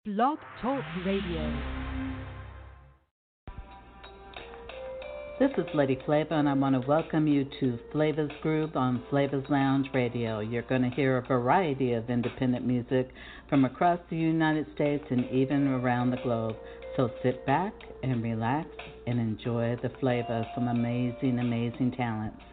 Blog Talk Radio. This is Lady Flava, and I want to welcome you to Flava's Groove on Flava's Lounge Radio. You're going to hear a variety of independent music from across the United States and even around the globe. So sit back and relax and enjoy the flavor of some amazing, amazing talents.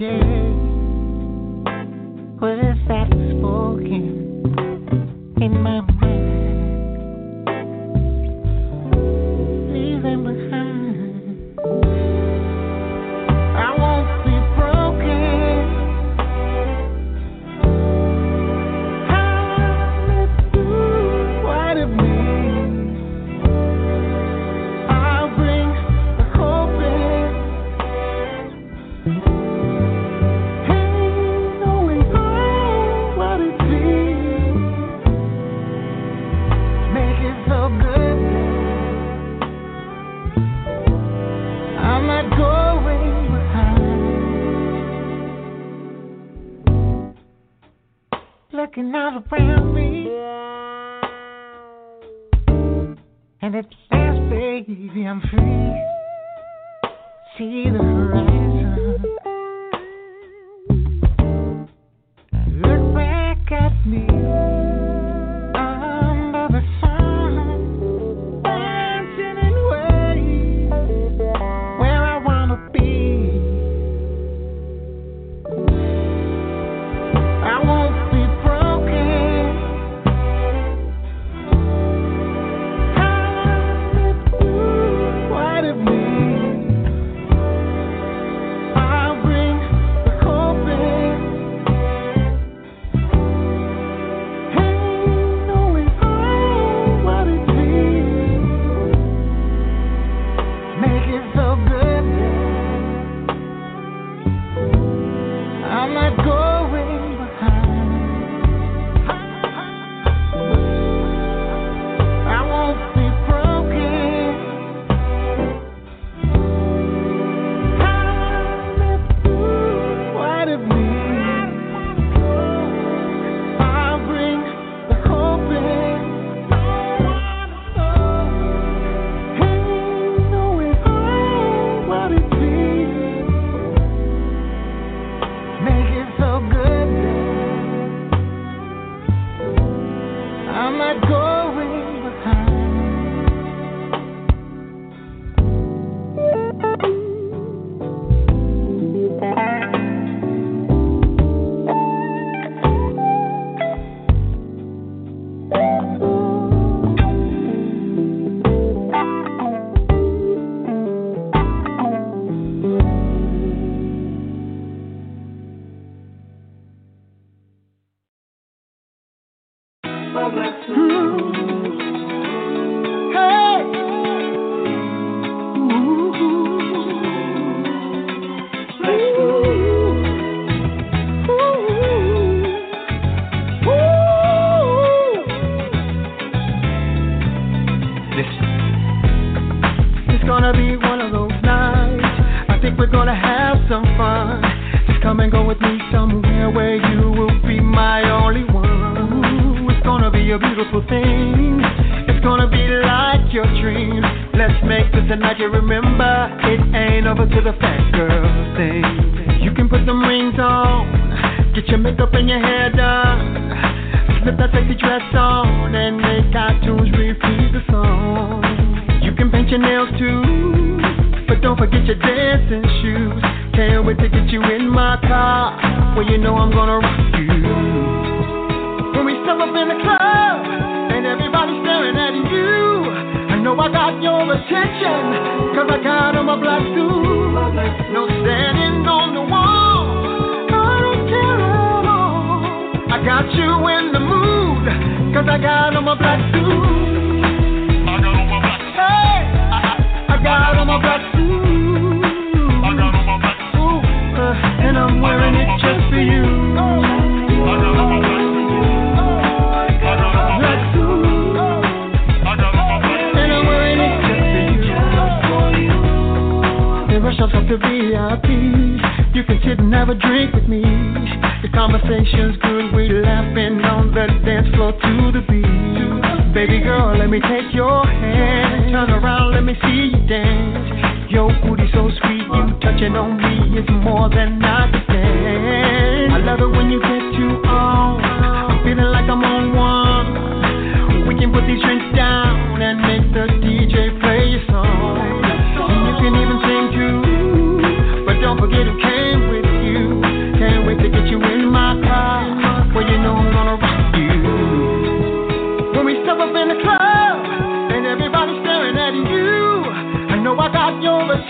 forget words that were spoken in my mind. Leave them behind. I won't be broken. I'll do what it means. I'll bring the hope in. Ain't knowing what it means. Make it so good. I'm not going behind. Looking all around me, and at last, baby, I'm free. See the horizon. Look back at me under the sun, dancing in ways where I wanna be. I won't be broken. I'll do what it means. I'll bring the hope in. Ain't knowing what it means. Make it so good. I'm not going behind. I won't be broken. I'll do what it means. I'll bring the hope in. Ain't knowing what it means. Make it so good. I'm not going behind. Hey. It's gonna be one of those nights. I think we're gonna have some fun. Just come and go with me somewhere where you will be my only one. Ooh, it's gonna be a beautiful thing. It's gonna be like your dreams. Let's make this a night you remember. It ain't over till the fat girl thing. You can put some rings on, get your makeup and your hair done, slip that sexy dress on, and make cartoons repeat the song. You can paint your nails too, but don't forget your dancing shoes. Can't wait to get you in my car, well you know I'm gonna rock you. When we step up in the club, and everybody's staring at you, I know I got your attention, cause I got on my black suit. No standing on the wall, I don't care at all. I got you in the mood, cause I got on my black suit. I got on my black suit. And I'm wearing it just for you. Black suit. And I'm wearing it just for you. They rush us up to VIP. You can sit and have a drink with me. The conversation's good, we laughing on the dance floor to the beat. Baby girl, let me take your hand. Turn around, let me see you dance. Your booty so sweet, you touching on me is more than I can stand. I love it when you get too on. I'm feeling like I'm on one. We can put these drinks down and make the DJ play your song. And you can even sing too, but don't forget who came with you.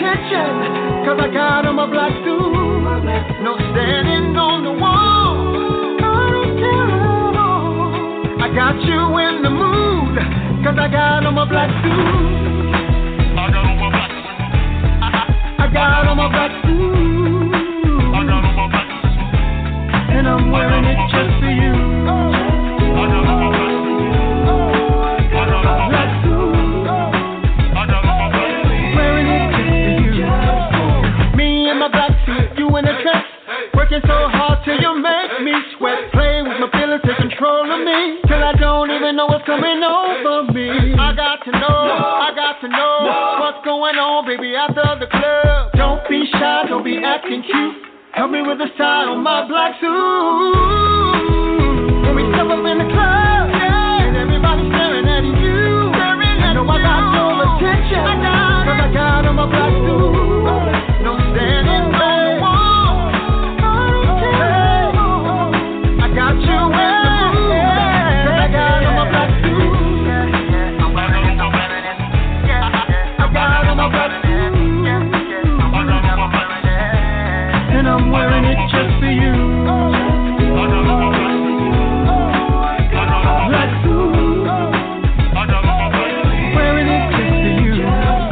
attention, cause I got on my black suit. No standing on the wall, I don't care at all. I got you in the mood, cause I got on my black suit. I got on my black suit. And I'm wearing it just for you. Working so hard till you make me sweat. Playing with my feelings, take control of me, till I don't even know what's coming over me. I got to know what's going on, baby, after the club. Don't be shy, don't be acting cute. Help me with the style on my black suit. When we step up in the club, yeah, and everybody's staring at you. I know I got your attention, cause I got on my black suit. No standing back. Got you in the mood, I got on my black suit. I got on my black suit. And I'm wearing it just for you. Black suit. Wearing it just for you.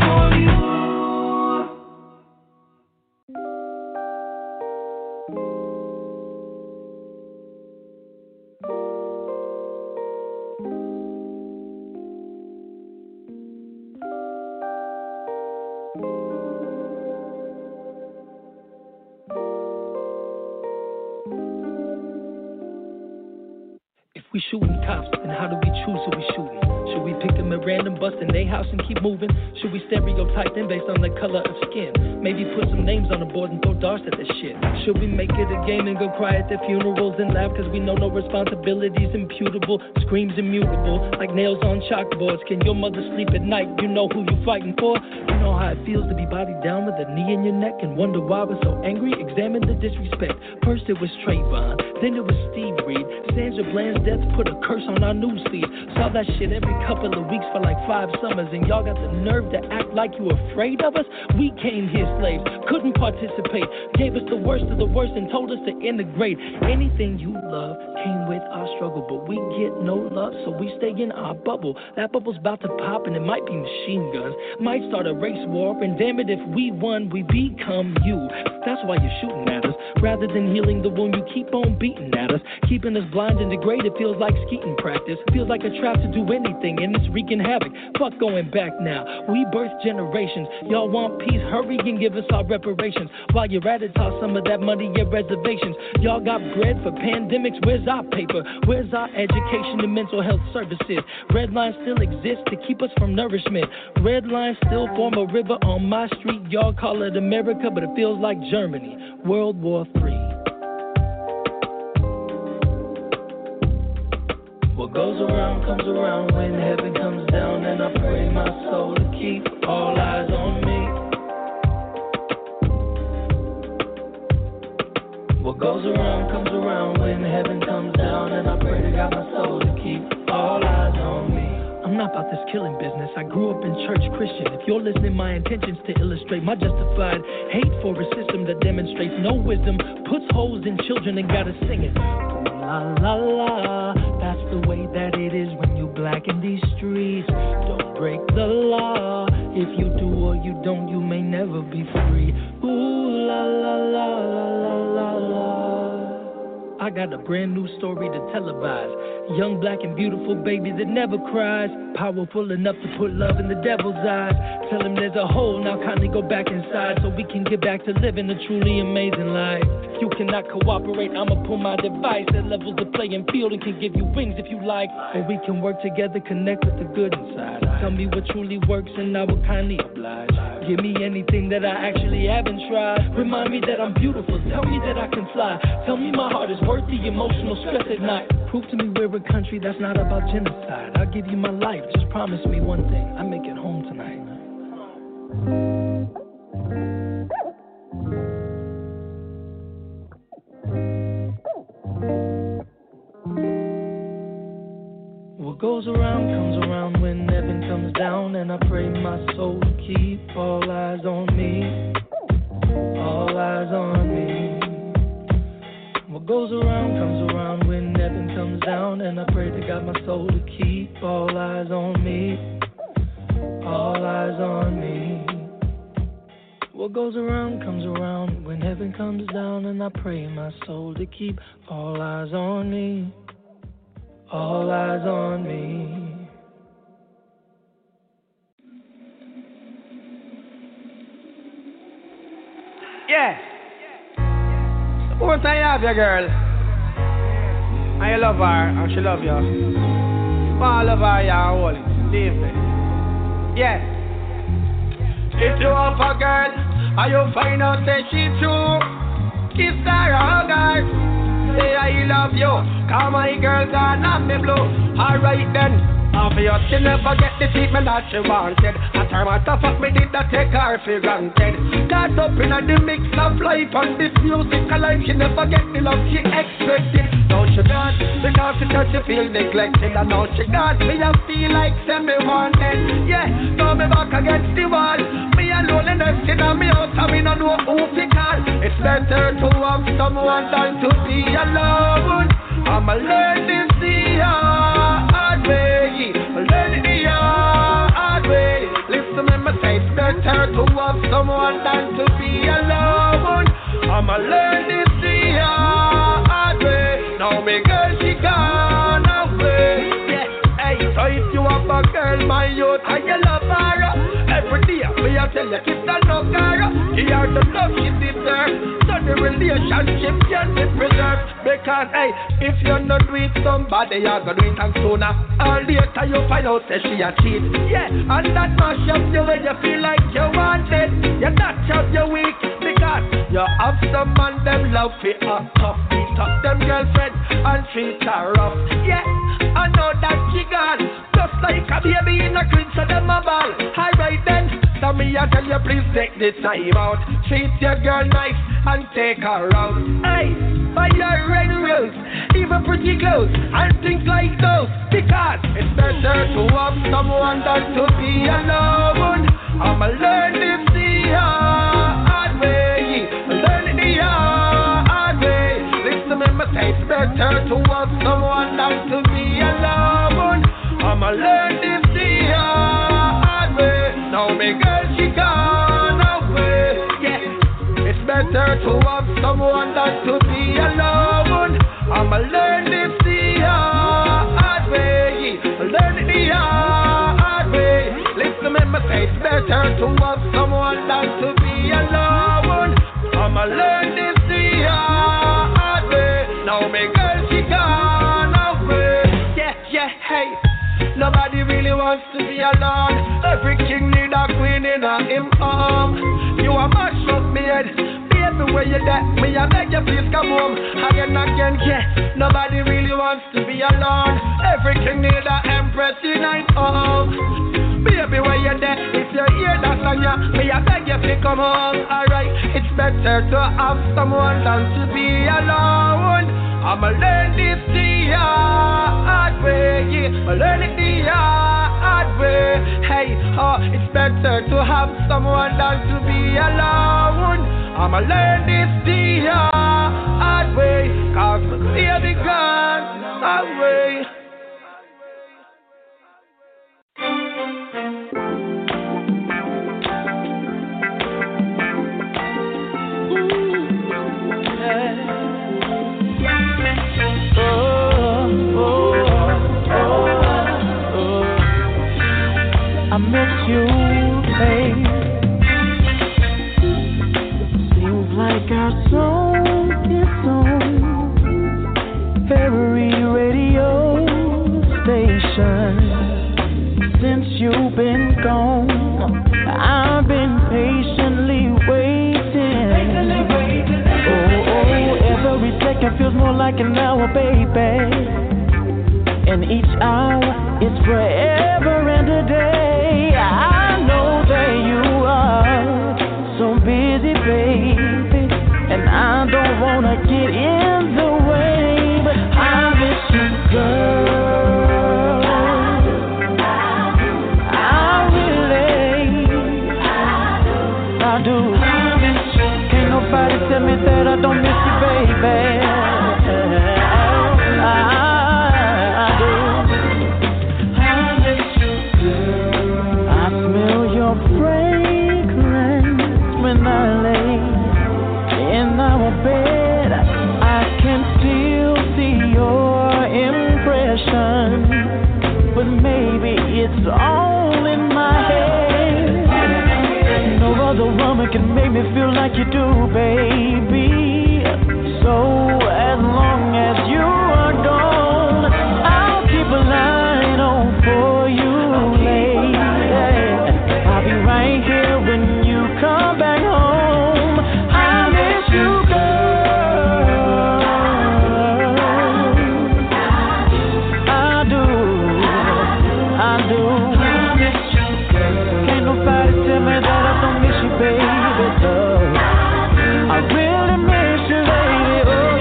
We shooting cops, and how do we choose who we shooting? Should we pick them at random, bust in their house and keep moving? Should we stereotype them based on the color of skin? Maybe put some names on the board and throw darts at this shit. Should we make it a game and go cry at their funerals and laugh cause we know no responsibilities imputable? Screams immutable, like nails on chalkboards. Can your mother sleep at night? You know who you fighting for? You know how it feels to be bodied down with a knee in your neck and wonder why we're so angry? Examine the disrespect. First it was Trayvon, then it was Steve Reed. Sandra Bland's death put a curse on our newsfeed. Saw that shit every couple of weeks for like 5 summers, and y'all got the nerve to act like you afraid of us? We came here slaves, couldn't participate, gave us the worst of the worst and told us to integrate. Anything you love came with our struggle, but we get no love, so we stay in our bubble. That bubble's about to pop and it might be machine guns, might start a race war, and damn it, if we won, we become you. That's why you're shooting at us. Rather than healing the wound, you keep on beating at us, keeping us blind and degraded. Feels like skeeting practice, feels like a trap to do anything, and it's wreaking havoc. Fuck going back now, we birthed generations. Y'all want peace, hurry and give us our reparations. While you're at it, toss some of that money at reservations. Y'all got bread for pandemics, where's our paper? Where's our education and mental health services? Red lines still exist to keep us from nourishment. Red lines still form a river on my street. Y'all call it America, but it feels like Germany. World War III. What goes around comes around when heaven comes down, and I pray my soul to keep all eyes on me. What goes around comes around when heaven comes down, and I pray to God my soul to keep all eyes on me. I'm not about this killing business. I grew up in church Christian. If you're listening, my intention's to illustrate my justified hate for a system that demonstrates no wisdom, puts holes in children and got us singing. La la la, that's the way that it is when you black in these streets. Don't break the law. If you do or you don't, you may never be free. Ooh la la la la la la. I got a brand new story to televise. Young, black, and beautiful baby that never cries. Powerful enough to put love in the devil's eyes. Tell him there's a hole, now kindly go back inside so we can get back to living a truly amazing life. If you cannot cooperate, I'ma pull my device that levels the playing field and can give you wings if you like. Or we can work together, connect with the good inside. Tell me what truly works and I will kindly oblige. Give me anything that I actually haven't tried. Remind me that I'm beautiful, tell me that I can fly. Tell me my heart is worth the emotional stress at night. Prove to me we're a country that's not about genocide. I'll give you my life, just promise me one thing, I make it home tonight. What goes around comes around when heaven comes down, and I pray my soul to keep all eyes on me. What goes around comes around. When heaven comes down, and I pray my soul to keep all eyes on me. All eyes on me. Yeah. Suppose I have your girl. And you love her, and she love you. All of her, you are holy. Leave me. Yeah. If you have a girl, and you find out that she true, kiss her or hug her. Say I love you. Cause my girl gone and me blue. Alright then. Obvious, she never get the treatment that she wanted. At her matter fuck me did that take her for granted. Caught up in the mix of life and this musical life, she never get the love she expected. Now she gone, because she thought she feel neglected. And now she gone, me I feel like semi-wanted. Yeah, now me back against the wall. Me alone in the skin and me out and me no know who to call. It's better to have someone than to be alone. I'ma learn this the hard way. Learn it the hard way. Listen to me say it's better to have someone than to be alone. I'ma learn this the hard way. Now me girl she gone away. Yeah, hey, so if you have a girl my youth and you love her, every day me I tell you kiss her no car. She are the love she deserves. So the relationship can be preserved. Because hey, if you're not with somebody, you're gonna do it and sooner or later you find out that she a cheat. Yeah, and that mash up you when you feel like you want it. You're not just you're weak because you have some man them love for up tough. Beat up them girlfriend and treat her rough. Yeah, I know that she gone just like a baby in a crib, so them a ball. Alright then, so me I tell you please take the time out. Treat your girl nice and take her out. Hey, buy your red rose, even pretty clothes and things like those. Because it's better to have someone than to be alone. I'ma learn this the hard way. Learn it the hard way. Listen to me say it's better to have someone than to be alone. I'ma learn this the hard way. Now me girl she gone away. Yeah, it's better to have someone than to be alone. I'ma learn this the hard way. Learn it the hard way. Listen to me say it's better to have someone than to be alone. I'ma learn this the hard way. Now me girl she gone away. Yeah, yeah, hey. Nobody really wants to be alone. Every king need a queen in a him arm. You a mash up me head. Baby, where you at? Me I beg you please come home. Again, yeah. Nobody really wants to be alone. Every king need a empress in a arm. Baby, where you at? If you hear that song, yeah, me I beg you please come home. Alright, it's better to have someone than to be alone. I'ma learn this the hard way, yeah. I'ma learn it the hard way. Hey, oh, it's better to have someone than to be alone. I'ma learn this the hard way. Cause my baby gone away. I miss you, babe. Seems like our song is on every radio station. Since you've been gone, I've been patiently waiting. Oh, every second feels more like an hour, baby. And each hour is forever and a day. I know that you are so busy, baby, and I don't wanna get in the way, but I miss you, girl. I do. Can't nobody tell me that I don't miss you, baby. When I it's all in my head. No other woman can make me feel like you do, baby. So as long as you are gone, I'll keep a line on for you, lady. I'll be right here when you come back home. I miss you, girl. I do. Can't nobody tell me that I don't miss you, baby. I really miss you, lady. Oh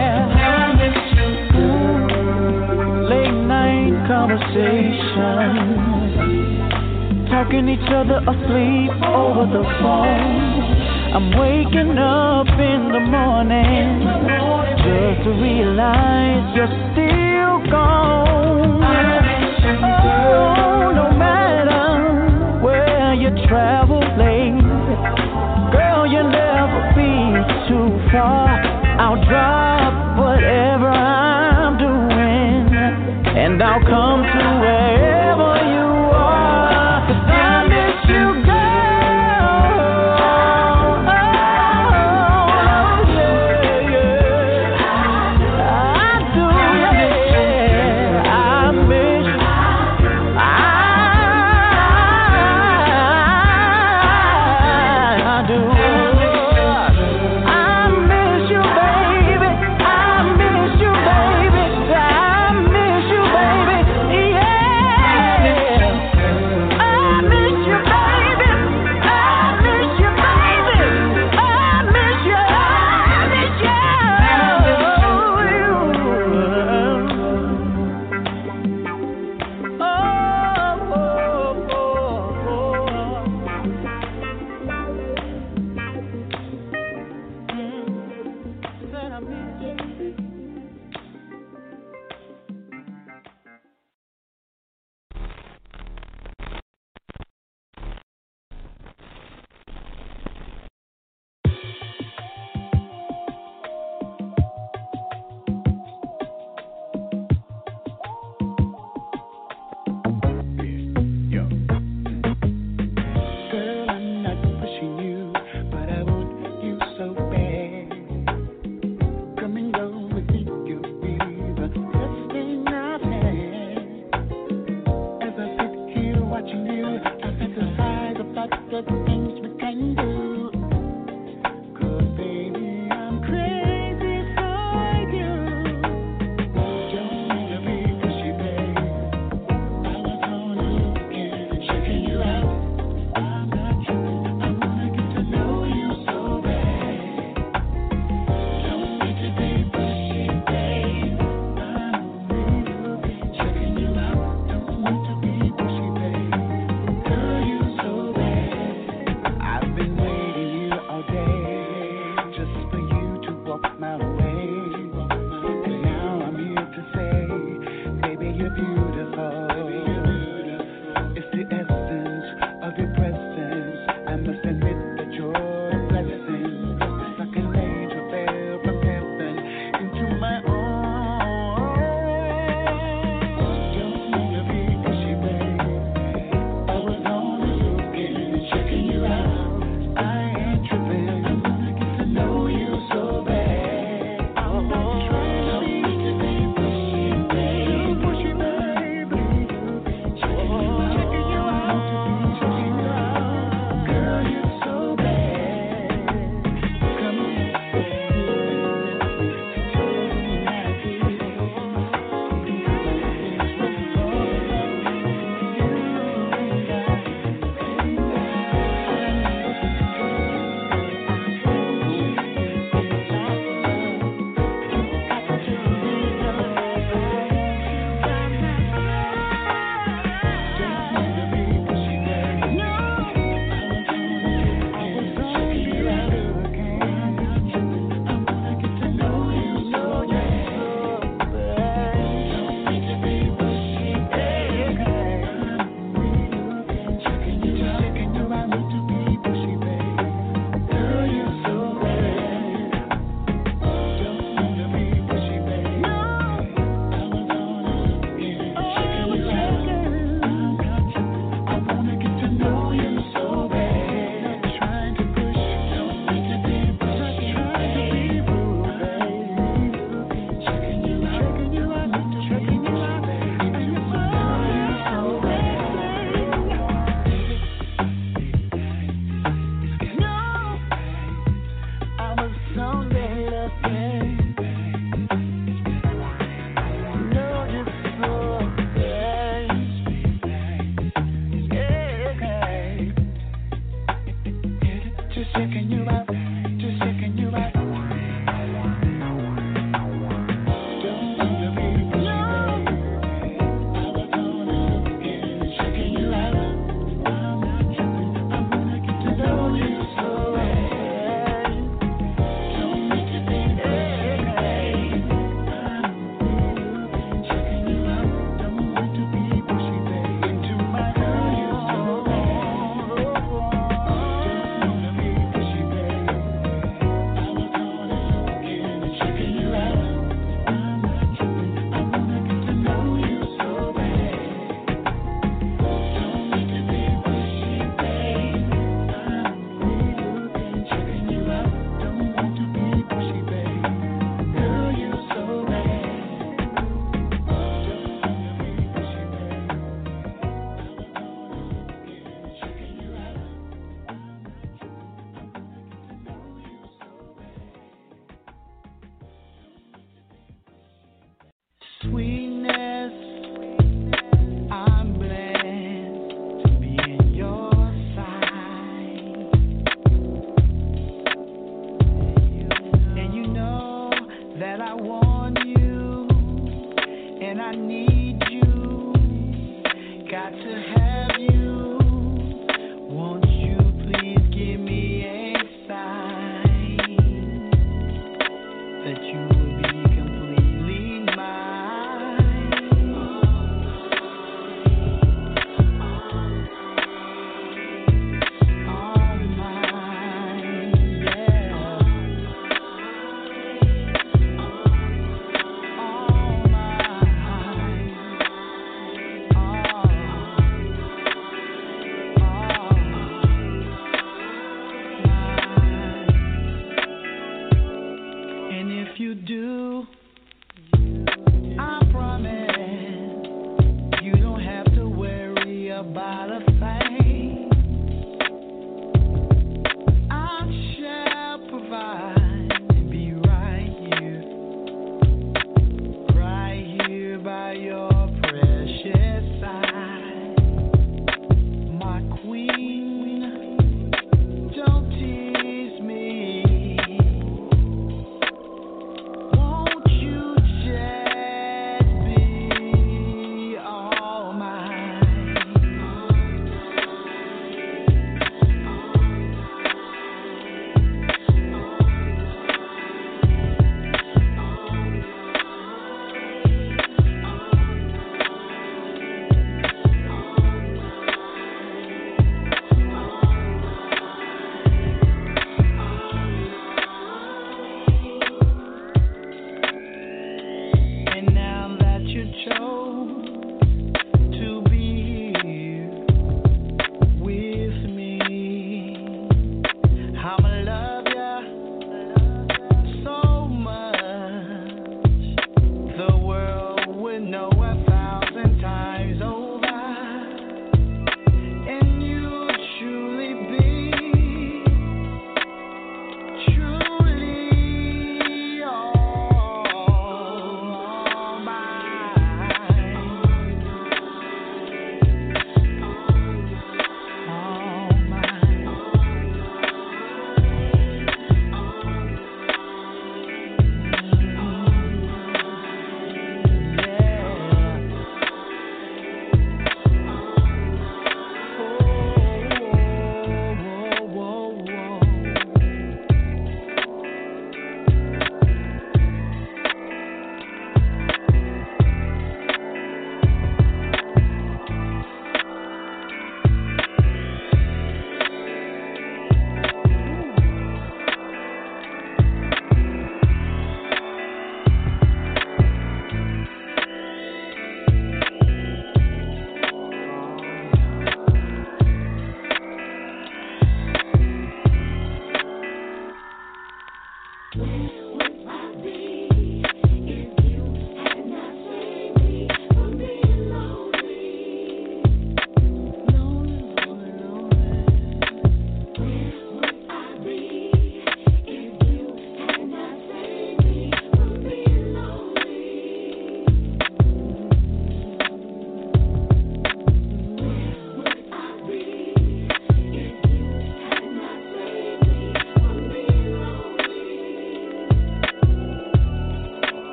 yeah. Late night conversation, talking each other asleep over the phone. I'm waking up in the morning just to realize you're still gone. Oh, no matter where you travel, late, girl, you'll never be too far. I'll drop whatever I'm doing, and I'll come to wherever you are. 'Cause I miss you, girl. Oh, yeah, yeah. I do, yeah. I miss you. I do. I miss you, baby. I miss you, baby. I miss you, baby. Yeah.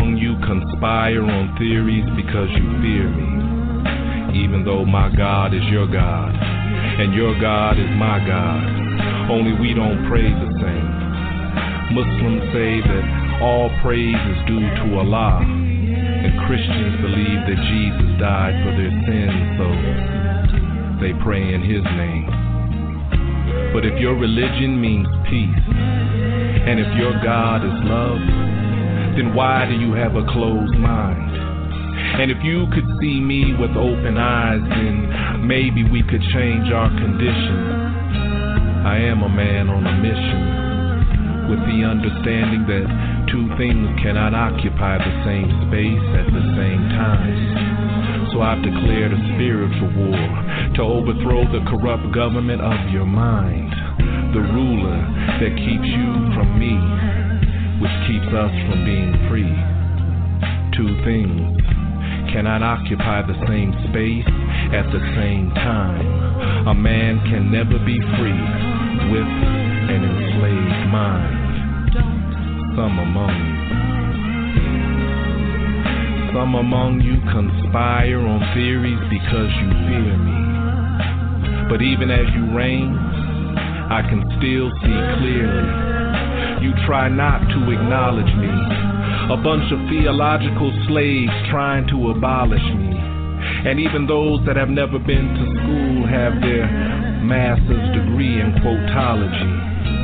among you conspire on theories because you fear me, even though my God is your God, and your God is my God, only we don't pray the same. Muslims say that all praise is due to Allah, and Christians believe that Jesus died for their sins, so they pray in His name. But if your religion means peace, and if your God is love, then why do you have a closed mind? And if you could see me with open eyes, then maybe we could change our condition. I am a man on a mission, with the understanding that two things cannot occupy the same space at the same time. So I've declared a spiritual war to overthrow the corrupt government of your mind, the ruler that keeps you from me, which keeps us from being free. Two things cannot occupy the same space at the same time. A man can never be free with an enslaved mind. Some among you conspire on theories because you fear me. But even as you reign, I can still see clearly. You try not to acknowledge me, a bunch of theological slaves trying to abolish me. And even those that have never been to school have their master's degree in quotology,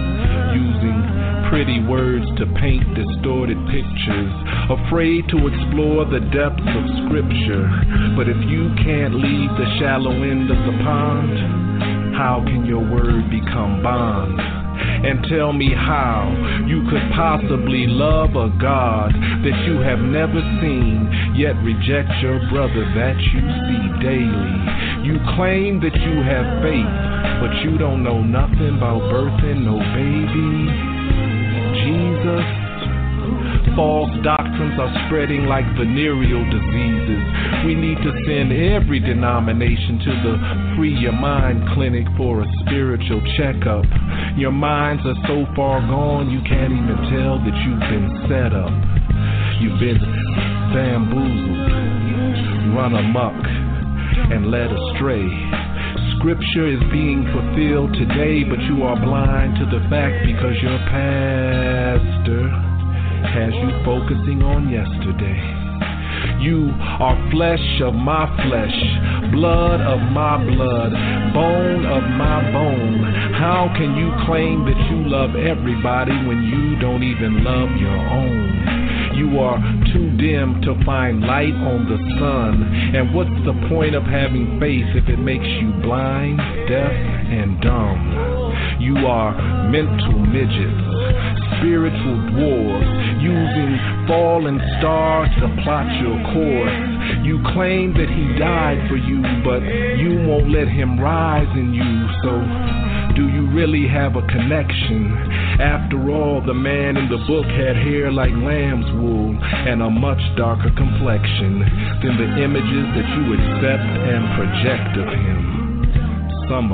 using pretty words to paint distorted pictures, afraid to explore the depths of scripture. But if you can't leave the shallow end of the pond, how can your word become bond? And tell me how you could possibly love a God that you have never seen, yet reject your brother that you see daily. You claim that you have faith, but you don't know nothing about birthing no baby. Jesus, false doctrines are spreading like venereal diseases. We need to send every denomination to the Free Your Mind clinic for a spiritual checkup. Your minds are so far gone you can't even tell that you've been set up. You've been bamboozled, run amok, and led astray. Scripture is being fulfilled today, but you are blind to the fact because your pastor has you focusing on yesterday. You are flesh of my flesh, blood of my blood, bone of my bone. How can you claim that you love everybody when you don't even love your own? You are too dim to find light on the sun. And what's the point of having faith if it makes you blind, deaf, and dumb? You are mental midgets, spiritual dwarves, using fallen stars to plot your course. You claim that he died for you, but you won't let him rise in you. So do you really have a connection? After all, the man in the book had hair like lamb's wool and a much darker complexion than the images that you accept and project of him. Some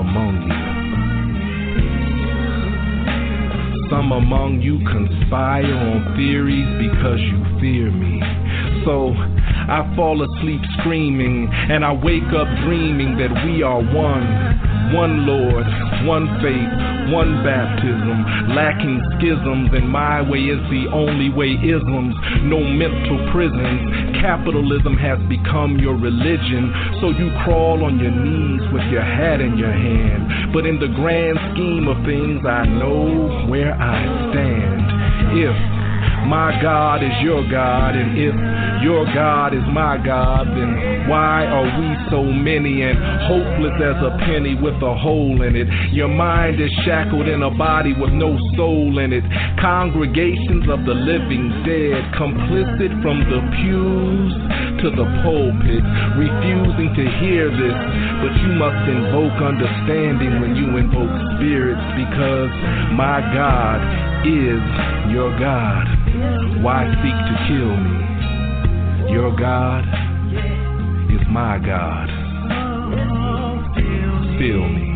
among you conspire on theories because you fear me. So I fall asleep screaming, and I wake up dreaming that we are one Lord, one faith, one baptism, lacking schisms, and my way is the only way isms, no mental prisons. Capitalism has become your religion, so you crawl on your knees with your hat in your hand. But in the grand scheme of things, I know where I stand. If my God is your God, and if your God is my God, then why are we so many and hopeless as a penny with a hole in it? Your mind is shackled in a body with no soul in it. Congregations of the living dead, complicit from the pews to the pulpit, refusing to hear this. But you must invoke understanding when you invoke spirits, because my God is your God. Why seek to kill me? Your God is my God. Feel me.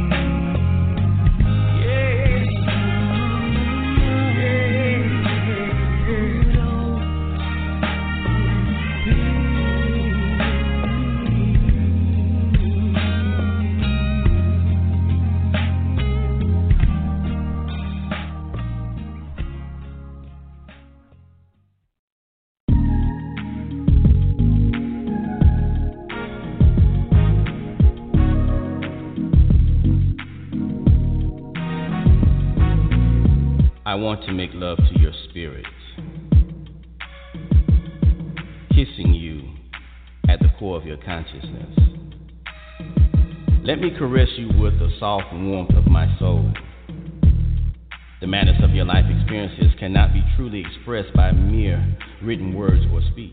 I want to make love to your spirit, kissing you at the core of your consciousness. Let me caress you with the soft warmth of my soul. The madness of your life experiences cannot be truly expressed by mere written words or speech.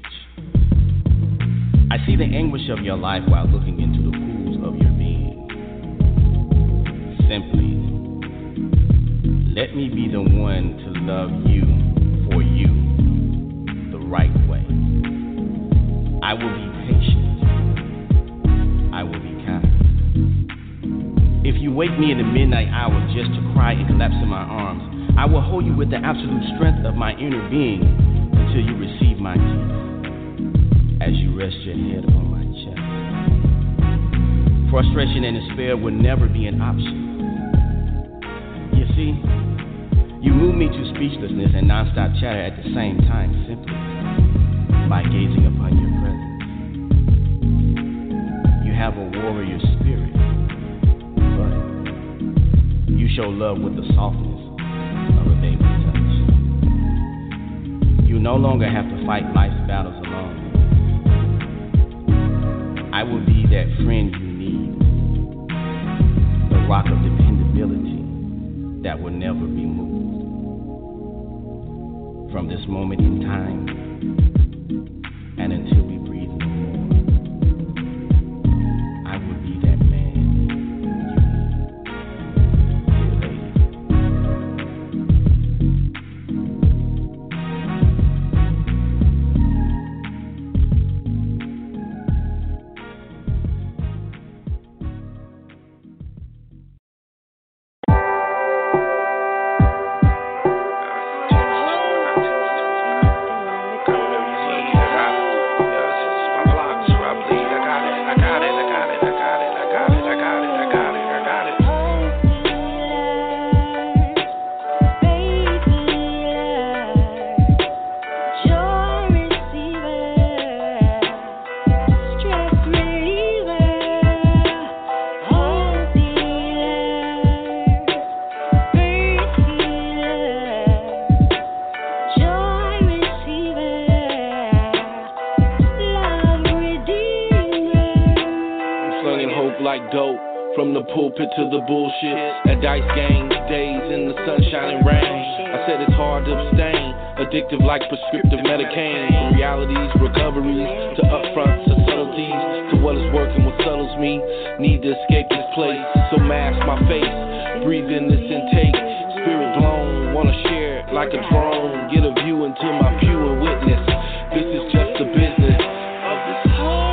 I see the anguish of your life while looking into the pools of your being. Simply, let me be the one to love you for you the right way. I will be patient. I will be kind. If you wake me in the midnight hour just to cry and collapse in my arms, I will hold you with the absolute strength of my inner being until you receive my teeth as you rest your head upon my chest. Frustration and despair will never be an option. You see, you move me to speechlessness and nonstop chatter at the same time simply by gazing upon your presence. You have a warrior spirit, but you show love with the softness of a baby's touch. You no longer have to fight life's battles alone. I will be that friend you need, the rock of dependability that will never be moved. From this moment in time and until we breathe no more, I will be that man you need. Pulpit to the bullshit at dice games, days in the sunshine and rain. I said it's hard to abstain, addictive like prescriptive medicaine. From realities, recoveries, to upfronts, to subtleties, to what is working, what settles me. Need to escape this place, so mask my face, breathe in this intake. Spirit blown, wanna share it like a drone. Get a view into my pure witness. This is just the business of this whole.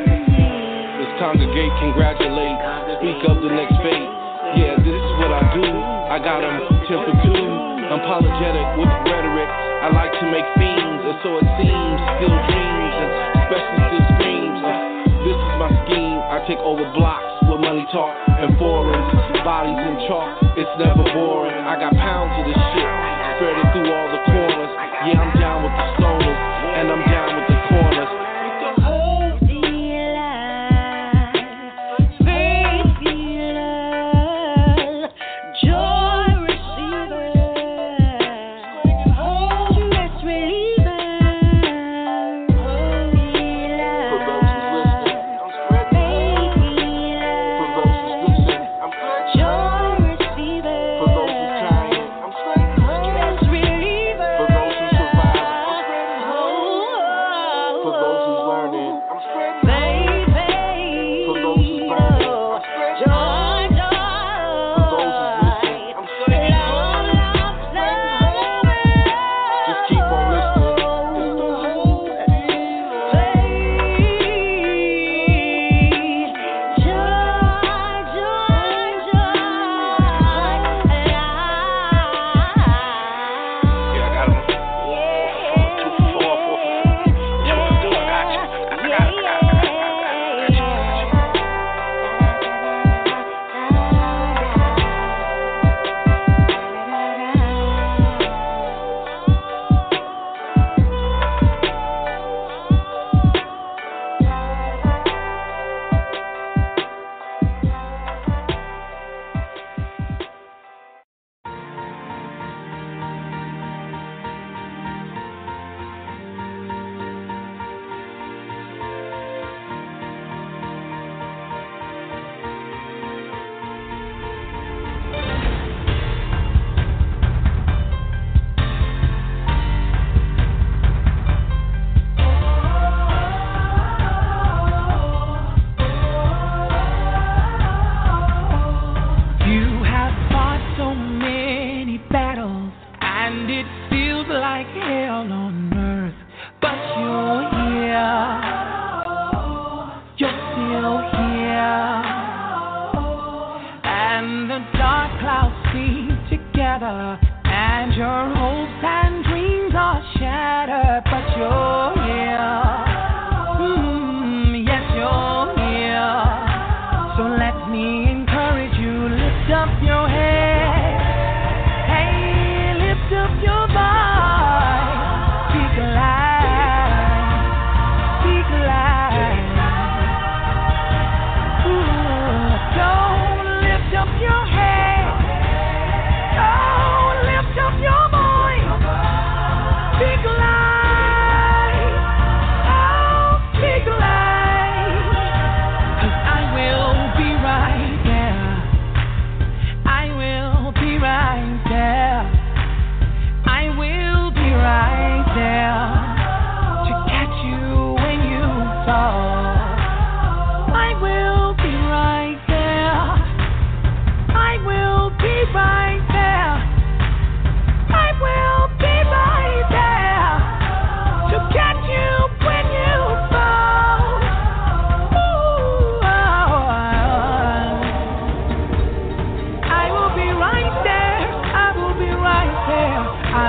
Congregate, congratulate, speak of the next fate. Yeah, this is what I do. got them temper too, apologetic with rhetoric. I like to make fiends, and so it seems, still dreams, and especially still screams. This is my scheme, I take over blocks with money talk and foreigns, bodies in chalk, it's never boring. I got pounds of this shit, spread it through all the corners. Yeah, I'm down with the stoners, and I'm down with the corners.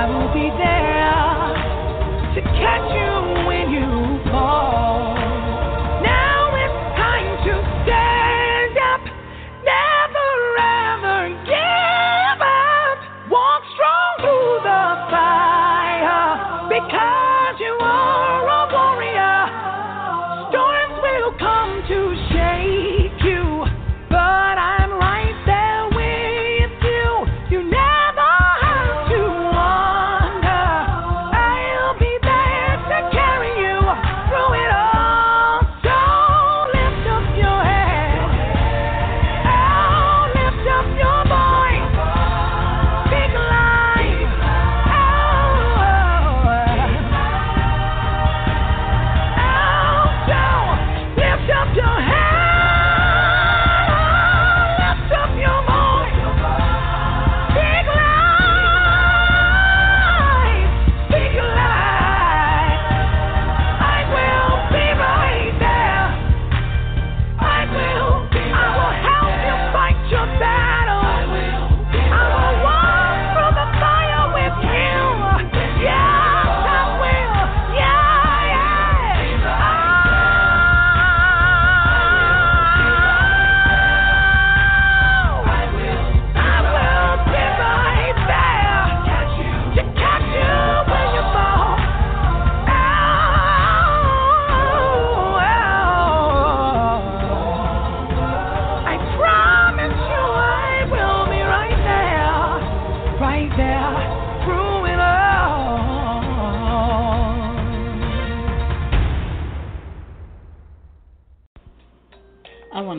be there to catch you when you fall.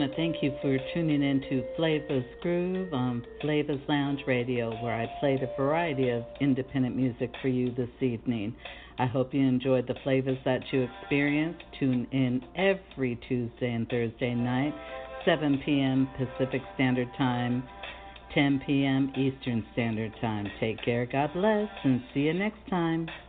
to thank you for tuning in to Flavors Groove on Flavors Lounge Radio, where I played a variety of independent music for you this evening. I hope you enjoyed the flavors that you experienced. Tune in every Tuesday and Thursday night, 7 p.m. Pacific Standard Time, 10 p.m. Eastern Standard Time. Take care, God bless, and see you next time.